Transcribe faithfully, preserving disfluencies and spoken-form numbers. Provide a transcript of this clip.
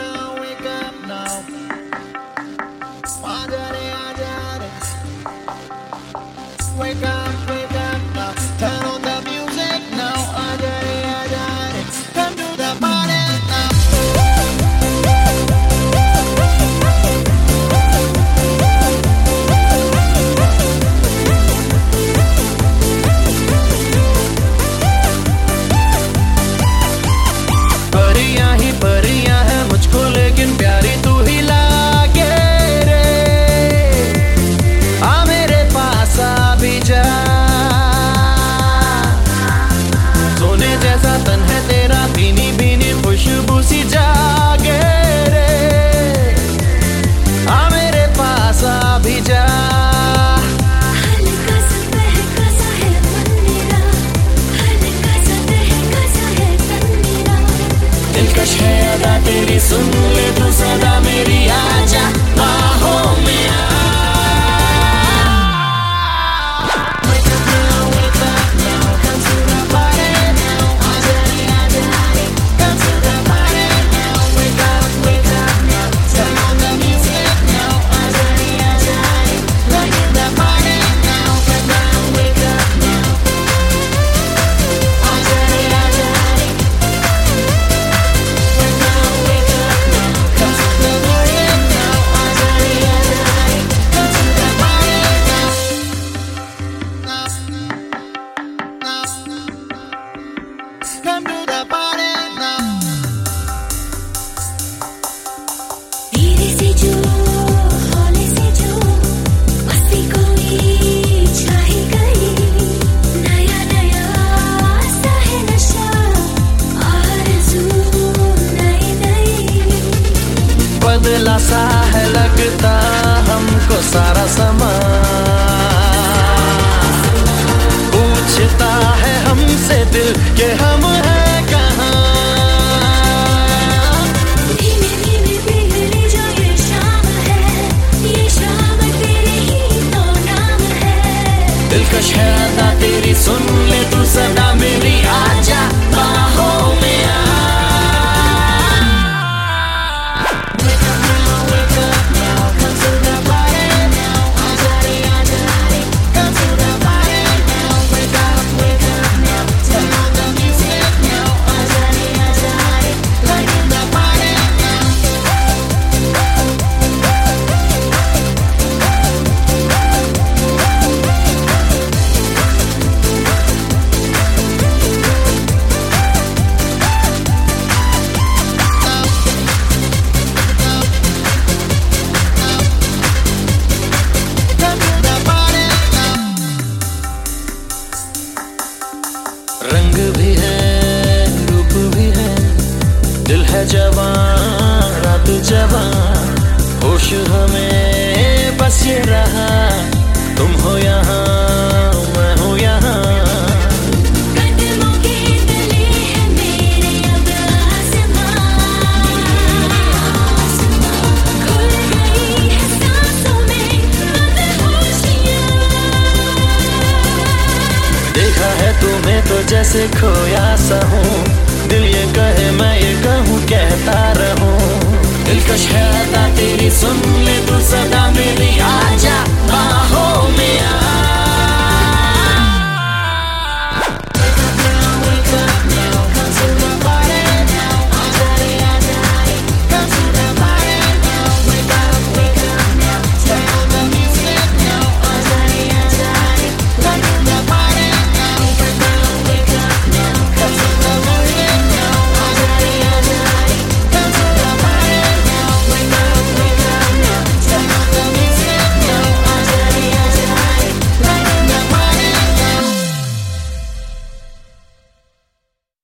now, wake up now. Ajare, ajare. Wake up, wake up now. Turn on the music now. Ajare, ajare. Come to the party now. परियां ही परियां है मुझको, लेकिन प्यारी तू ही लागे रे। आ मेरे पास आ भी जा, सोने जैसा तन है तेरा, भीनी भीनी खुशबू सी जागे रे। आ मेरे पास आ भी जा। दिलकश है अदा तेरी, सुन ले तू सदा मेरी, आजा बाहों में आ। Wake up now, wake up now, come to the party now. Ajare, ajare, come to the party now. Wake up, wake up now, turn on the music now. Ajare, ajare, like in the party now. Come on, wake up now. Ajare, ajare. Come to the party now. धीरे से जो हौले से जो मस्ती कोई छाई गई, नया नया सा है नशा, आरज़ू नई नई। बदला सा है लगता हमको सारा समा, पूछता है हमसे दिल कि हम हैं कहाँ। धीमे धीमे पिघले जो ये शाम है, ये शाम तेरे ही तो नाम है। दिलकश है अदा तेरी, सुन ले तू सदा मेरी, आजा बाहों में आ। Wake up now, wake up now, come to the party now. Ajare, ajare, come to the party now. Wake up, wake up now, turn on the music now. Ajare, ajare, like in the party now. Come to the party now. रंग भी है, रूप भी है, दिल है जवान, रात जवान, होश हमें बस ये रहा, तुम हो यहाँ, मैं हूँ यहाँ। कदमों के तले है मेरे अब आसमां, खुल गई है सांसों में मदहोशियाँ। देखा है तुम्हें तो जैसे खोया सा हूँ, दिल ये कहे मैं ये कहूँ, कहता रहूँ। दिलकश है अदा तेरी, सुन ले तू सदा मेरी, आ।